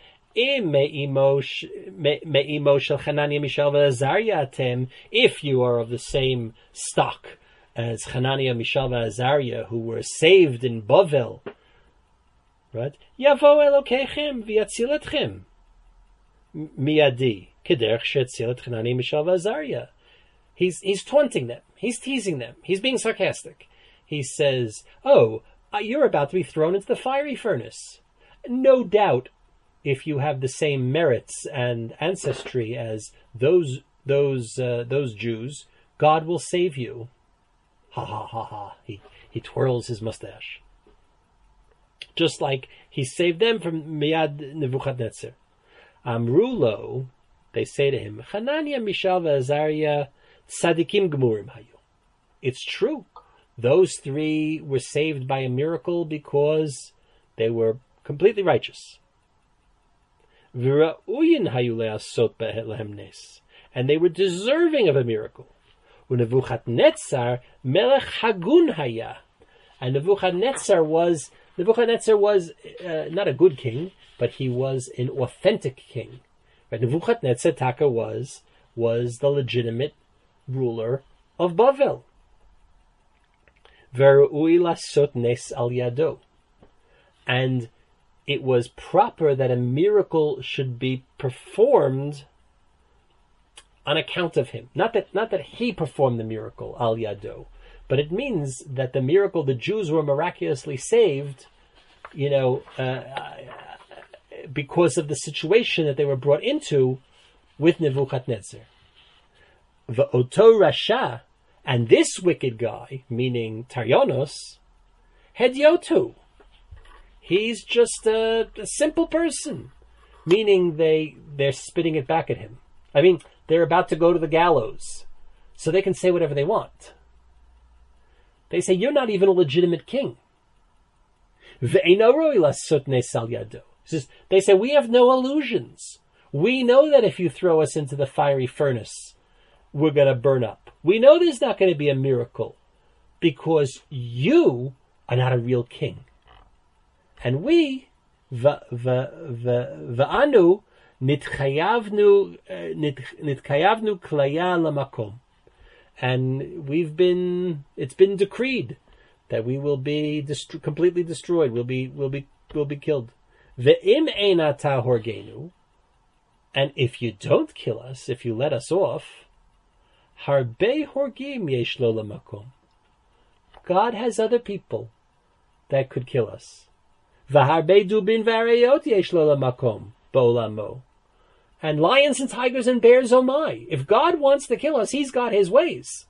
if you are of the same stock as Hanania, Mishael, and Azariah, who were saved in Bavel, right? Yavo Elokechem v'yatziletchem miyadi kederch she'atzilet Hanania, Mishael, and Azariah. He's taunting them. He's teasing them. He's being sarcastic. He says, you're about to be thrown into the fiery furnace. No doubt, if you have the same merits and ancestry as those Jews, God will save you. Ha ha ha ha. He twirls his mustache. Just like he saved them from Miyad Nebuchadnezzar. Amrulo, they say to him, Hanania, Mishael, Azariah, Tzadikim Gemurim Hayu. It's true. Those three were saved by a miracle because they were completely righteous. And they were deserving of a miracle. And Nebuchadnezzar was not a good king, but he was an authentic king. But Nebuchadnezzar Taka was the legitimate ruler of Bavel. And it was proper that a miracle should be performed on account of him. Not that he performed the miracle, al yado, but it means that the miracle, the Jews were miraculously saved, because of the situation that they were brought into with Nebuchadnezzar. V'oto Rasha, and this wicked guy, meaning Taryonos, Hedyotu. He's just a simple person, meaning they're spitting it back at him. I mean, they're about to go to the gallows, so they can say whatever they want. They say, you're not even a legitimate king. They say, we have no illusions. We know that if you throw us into the fiery furnace, we're going to burn up. We know there's not going to be a miracle because you are not a real king. And we, v'anu Nitkayavnu klaya lamakom. And it's been decreed that we will be completely destroyed. We'll be killed. Ve'im einata horgenu. And if you don't kill us, if you let us off, harbe horgim yesh lo lamakom. God has other people that could kill us. V'harbe dubin v'arayot yesh lo lamakom ba'olamo. And lions and tigers and bears, oh my. If God wants to kill us, He's got His ways.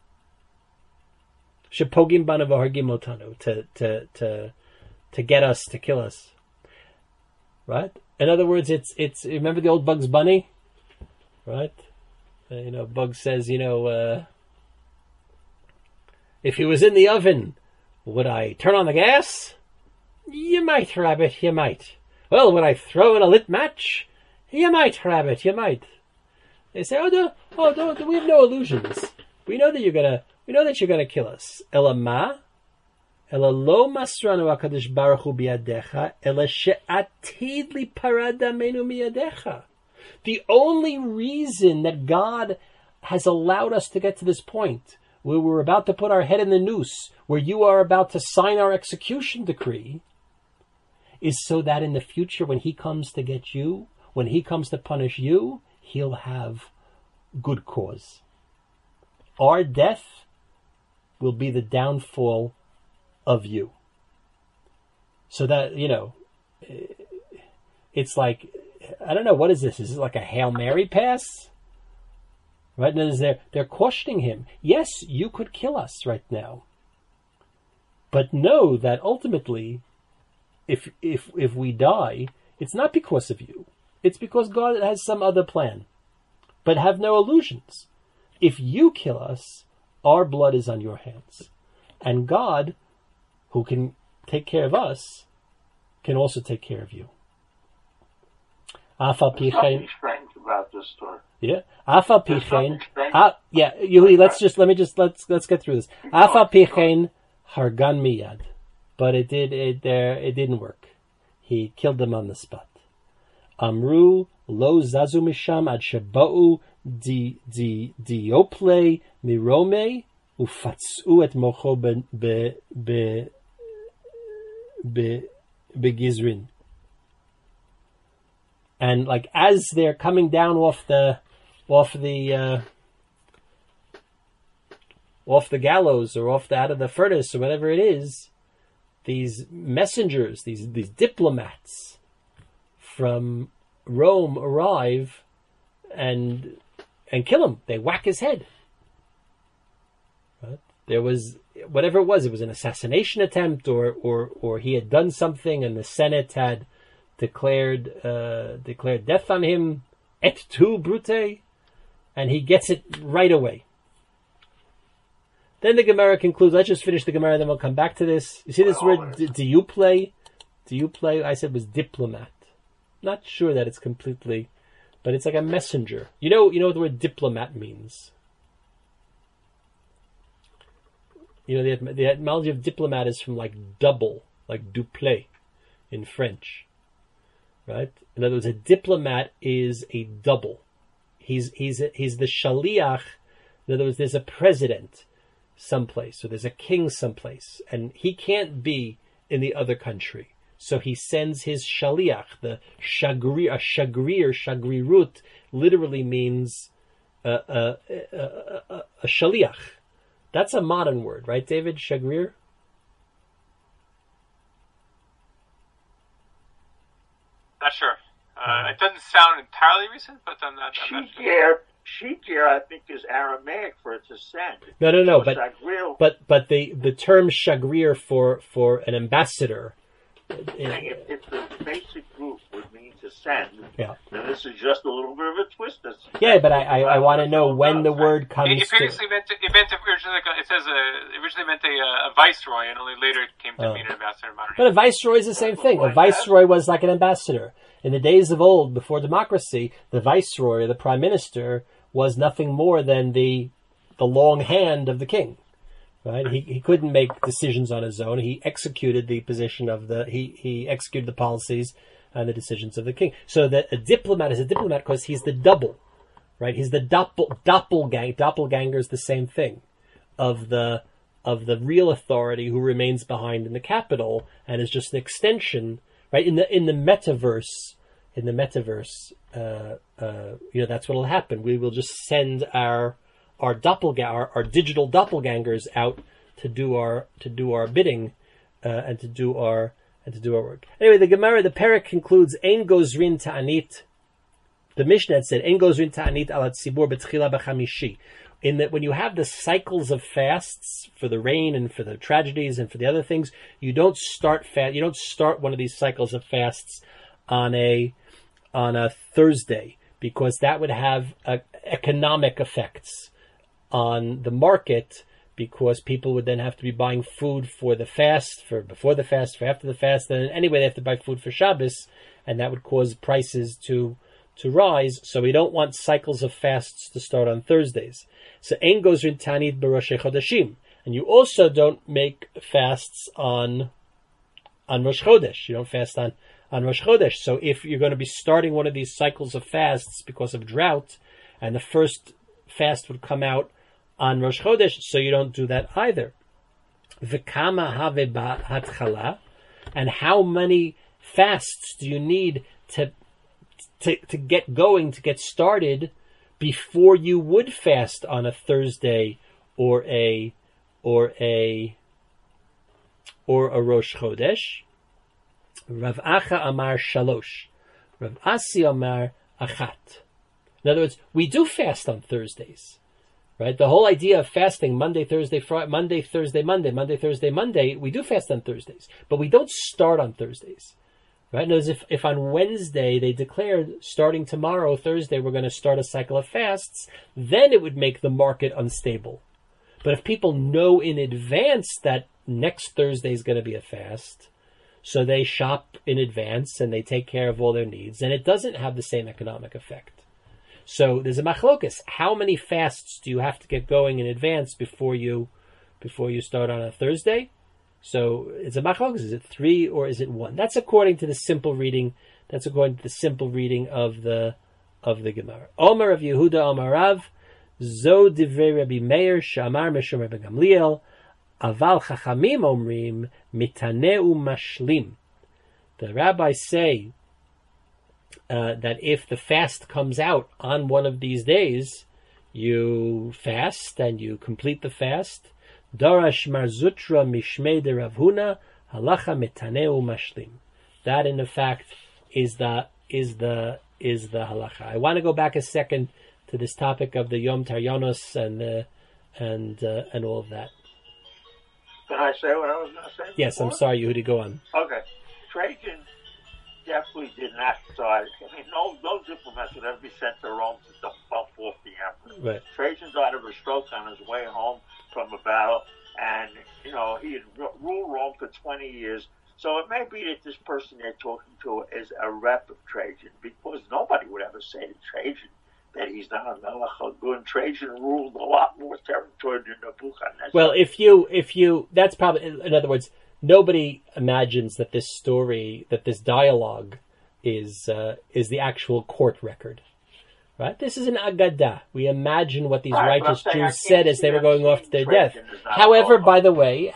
Shepogim bana v'hargim otanu, to get us, to kill us. Right? In other words, it's remember the old Bugs Bunny? Right? Bugs says, if he was in the oven, would I turn on the gas? You might, Rabbit, you might. Well, would I throw in a lit match? You might, Rabbit, you might. They say, no, we have no illusions. We know that you're gonna kill us. Elama, ela lo masranu HaKadosh Baruch Hu biyadecha, ela she'atid li parada menu miyadecha. The only reason that God has allowed us to get to this point, where we're about to put our head in the noose, where you are about to sign our execution decree, is so that in the future, when He comes to get you, when He comes to punish you, He'll have good cause. Our death will be the downfall of you. So that, it's like, I don't know, what is this? Is it like a Hail Mary pass? Right? And they're cautioning him. Yes, you could kill us right now. But know that ultimately, if we die, it's not because of you. It's because God has some other plan. But have no illusions. If you kill us, our blood is on your hands. And God, who can take care of us, can also take care of you. There's something strange about this story. Yeah. Afal pichein. Yeah, Yuli, let's get through this. Afal pichein hargan miyad. But it didn't work. He killed them on the spot. Amru lo zazu misham ad sheba'u diople mirome ufatzu et mocho begizrin. And like as they're coming down off the gallows or out of the furnace or whatever it is, these messengers, these diplomats from Rome arrive and kill him. They whack his head. Right? There was whatever it was an assassination attempt or he had done something and the Senate had declared death on him, et tu brute, and he gets it right away. Then the Gemara concludes. Let's just finish the Gemara, then we'll come back to this. You see this word, do you play? I said was diplomat. Not sure that it's completely, but it's like a messenger. You know what the word diplomat means. The etymology of diplomat is from like double, like duple, in French. Right? In other words, a diplomat is a double. He's the shaliach. In other words, there's a president someplace, or there's a king someplace, and he can't be in the other country. So he sends his shaliach, the shagrir. Shagrirut literally means a shaliach. That's a modern word, right, David? Shagrir? Not sure. It doesn't sound entirely recent, but I'm not sure. Shikir, I think, is Aramaic for to send. No. But the term shagrir for an ambassador. If the basic group would mean to send, yeah. Then this is just a little bit of a twist. Yeah, but I want to know when the word comes. It previously meant originally a viceroy, and only later it came to mean an ambassador. But a viceroy is the same thing. A viceroy was like an ambassador. In the days of old, before democracy, the viceroy, or the prime minister, was nothing more than the long hand of the king. Right? He couldn't make decisions on his own. He executed the position of he executed the policies and the decisions of the king. So that a diplomat is a diplomat because he's the double, right? He's the doppelganger. Doppelganger is the same thing of the real authority who remains behind in the capital and is just an extension, right? In the metaverse, that's what will happen. We will just send our digital doppelgangers out to do our bidding, and to do our work. Anyway, the Gemara, the Perek concludes, Ein gozrin ta'anit. The Mishnah had said, Ein gozrin ta'anit ala tzibur b'tchila b'chamishi. In that when you have the cycles of fasts for the rain and for the tragedies and for the other things, you don't start one of these cycles of fasts on a Thursday, because that would have economic effects on the market, because people would then have to be buying food for the fast, for before the fast, for after the fast, and anyway they have to buy food for Shabbos, and that would cause prices to rise. So we don't want cycles of fasts to start on Thursdays. So Ein gozrin ta'anit b'Rosh Chodeshim, and you also don't make fasts on Rosh Chodesh. You don't fast on Rosh Chodesh. So if you're going to be starting one of these cycles of fasts because of drought, and the first fast would come out on Rosh Chodesh, so you don't do that either. V'kama have ba'hatchala, and how many fasts do you need to get going, to get started, before you would fast on a Thursday or a Rosh Chodesh? Rav Acha amar shalosh, Rav Asi amar achat. In other words, we do fast on Thursdays, right? The whole idea of fasting Monday, Thursday, Friday, Monday, Thursday, Monday, Monday, Thursday, Monday, we do fast on Thursdays, but we don't start on Thursdays, right? In other words, if on Wednesday they declared starting tomorrow, Thursday, we're going to start a cycle of fasts, then it would make the market unstable. But if people know in advance that next Thursday is going to be a fast, so they shop in advance and they take care of all their needs, and it doesn't have the same economic effect. So there's a machlokas. How many fasts do you have to get going in advance before you start on a Thursday? So it's a machlokas. Is it 3 or is it 1? That's according to the simple reading. That's according to the simple reading of the Gemara. Omer of Yehuda Omer Rav, Zo divrei Rabbi Meir Shamar Mishum Rabbi Gamliel. Aval chachamim omrim mitaneu mashlim. The rabbis say that if the fast comes out on one of these days, you fast and you complete the fast. Darash marzutra mishmei de Rav Huna halacha mitaneu mashlim. That, in fact, is the halacha. I want to go back a second to this topic of the Yom Taryanos and all of that. Can I say what I was going to say? Yes, before? I'm sorry, Yehudi, go on. Okay. Trajan definitely did not decide. I mean, no diplomats would ever be sent to Rome to bump off the emperor. Right. Trajan died of a stroke on his way home from a battle, and, he had ruled Rome for 20 years. So it may be that this person they're talking to is a rep of Trajan, because nobody would ever say to Trajan that he's not a Melech HaGun. Trajan ruled a lot more territory than Nebuchadnezzar. Well, if you, that's probably, in other words, nobody imagines that this story, that this dialogue is the actual court record, right? This is an Agadah. We imagine what these righteous Jews said as they were going off to their death. However, by the way,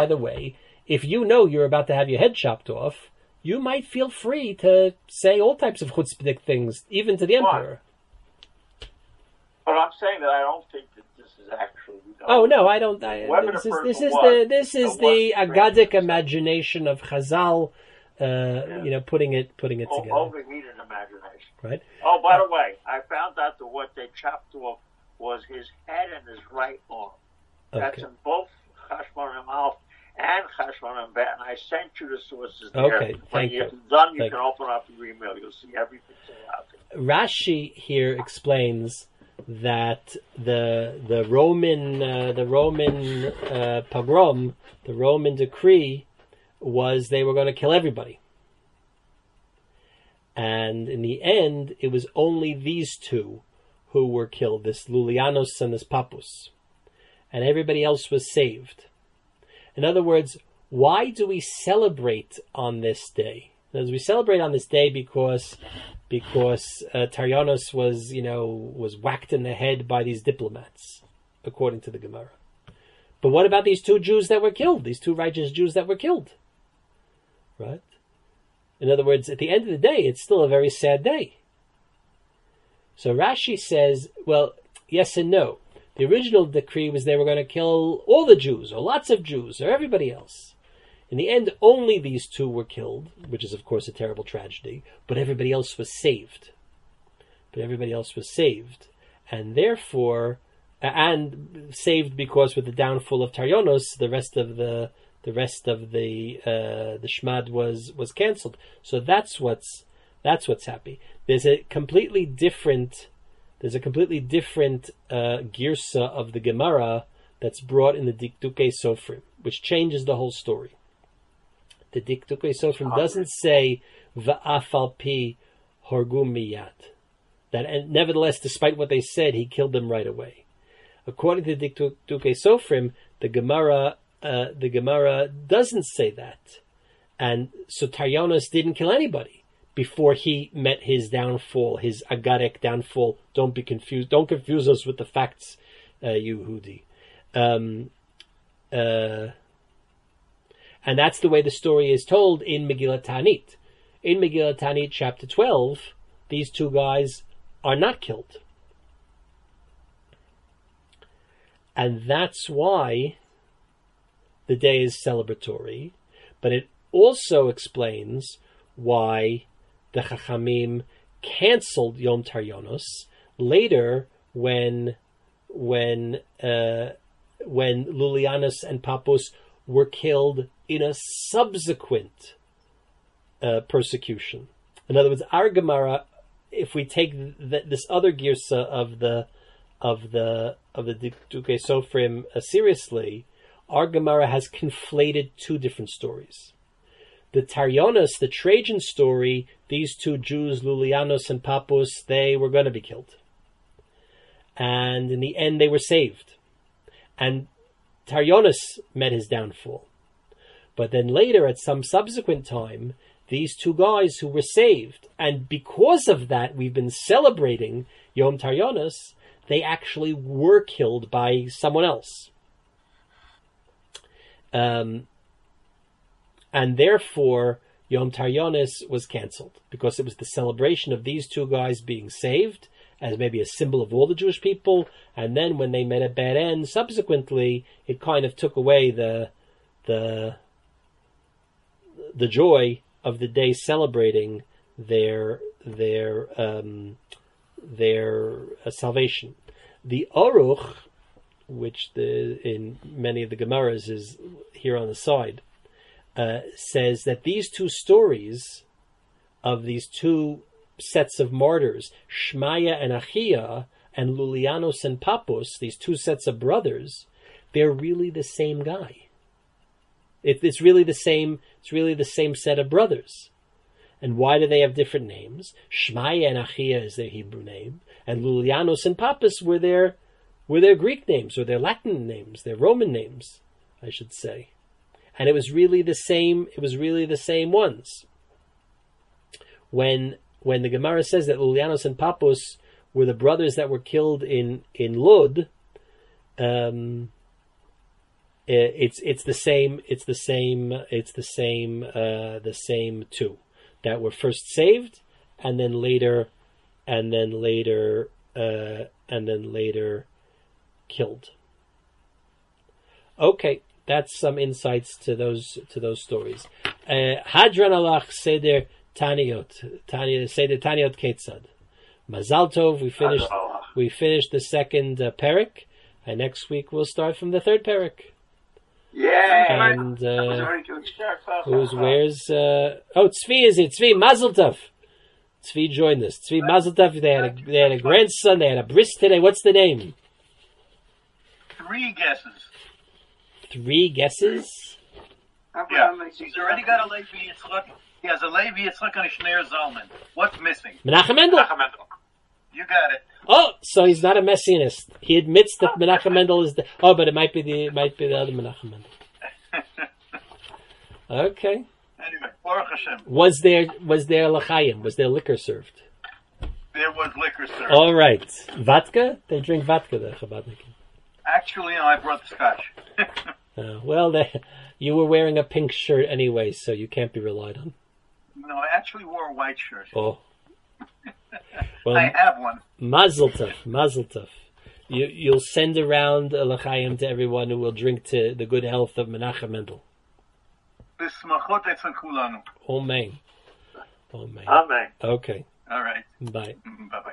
if you know you're about to have your head chopped off, you might feel free to say all types of chutzpahdik things, even to the emperor. But I'm saying that I don't think that this is actually. Oh no, I don't. This is the Agadic imagination of Chazal, putting it together. Overheated imagination. Right. Oh, by the way, I found out that what they chopped off was his head and his right arm. Okay. That's in both Chashmonaim Aleph and Chashmonaim Bet, and I sent you the sources there. Okay, when you're done, you can open up your email. You'll see everything out there. Rashi here explains that the Roman pogrom, the Roman decree, was they were going to kill everybody, and in the end, it was only these two who were killed: this Lulianos and this Pappus, and everybody else was saved. In other words, why do we celebrate on this day? As we celebrate on this day because Taryanos was whacked in the head by these diplomats, according to the Gemara. But what about these two Jews that were killed? These two righteous Jews that were killed, right? In other words, at the end of the day, it's still a very sad day. So Rashi says, well, yes and no. The original decree was they were going to kill all the Jews, or lots of Jews, or everybody else. In the end, only these two were killed, which is, of course, a terrible tragedy, but everybody else was saved. And therefore, and saved because with the downfall of Taryonos, the rest of the Shmad was cancelled. So that's what's happy. There's a completely different girsa of the Gemara that's brought in the Dikdukei Sofrim, which changes the whole story. The Dikdukei Sofrim doesn't say va'afal pi horgum miyat, that and nevertheless, despite what they said, he killed them right away. According to the Dikdukei Sofrim, the Gemara doesn't say that, and so Taryanos didn't kill anybody before he met his downfall, his agaric downfall. Don't be confused. Don't confuse us with the facts, Yehudi. And that's the way the story is told in Megillat Ta'anit. In Megillat Ta'anit, chapter 12, these two guys are not killed. And that's why the day is celebratory, but it also explains why the Chachamim canceled Yom Taryonos later when Lulianos and Pappus were killed in a subsequent persecution. In other words, our Gemara, if we take this other girsa of the Dikdukei Sofrim seriously, our Gemara has conflated two different stories. The Taryonos, the Trajan story, these two Jews, Lulianos and Pappus, they were going to be killed. And in the end, they were saved. And Taryonos met his downfall. But then later, at some subsequent time, these two guys who were saved, and because of that, we've been celebrating Yom Taryonos, they actually were killed by someone else. And therefore, Yom Taryonos was cancelled, because it was the celebration of these two guys being saved, as maybe a symbol of all the Jewish people, and then when they met a bad end, subsequently, it kind of took away the joy of the day celebrating their salvation. The Aruch, which in many of the Gemaras is here on the side, says that these two stories of these two sets of martyrs, Shmaya and Achia, and Lulianos and Pappus, these two sets of brothers, they're really the same guy. It's really the same set of brothers. And why do they have different names? Shmaya and Achia is their Hebrew name, and Lulianos and Pappus were their Greek names, or their Latin names, their Roman names, I should say. And it was really the same ones. When the Gemara says that Lulianos and Pappus were the brothers that were killed in Lod, it's the same two that were first saved and then later killed. Okay, that's some insights to those stories. Hadran alach seder Taniot seder Taniot Ketzad. Mazal Tov. We finished the second parak, and next week we'll start from the third parak. Yeah, and that was very good. where's Tzvi is it? Tzvi, Mazel Tov. Tzvi joined us. Tzvi, Mazel Tov. They had a grandson. They had a bris today. What's the name? 3 guesses. 3 guesses? Yeah, he's already got a Levi Yitzchak. He has a Levi Yitzchak and a Shneir Zalman. What's missing? Menachem Mendel. You got it. Oh, so he's not a messianist. He admits that Menachem Mendel is the. Oh, but it might be the other Menachem Mendel. Okay. Anyway, Baruch Hashem. Was there l'chaim? Was there liquor served? There was liquor served. All right. Vodka? They drink vodka, the Chabadnikim. Actually, I brought the scotch. Well, you were wearing a pink shirt anyway, so you can't be relied on. No, I actually wore a white shirt. Oh. Well, I have one. Mazel tov. You'll send around a l'chaim to everyone who will drink to the good health of Menachem Mendel. B'smachot etzan kulanu. Amen. Amen. Okay. All right. Bye. Bye-bye.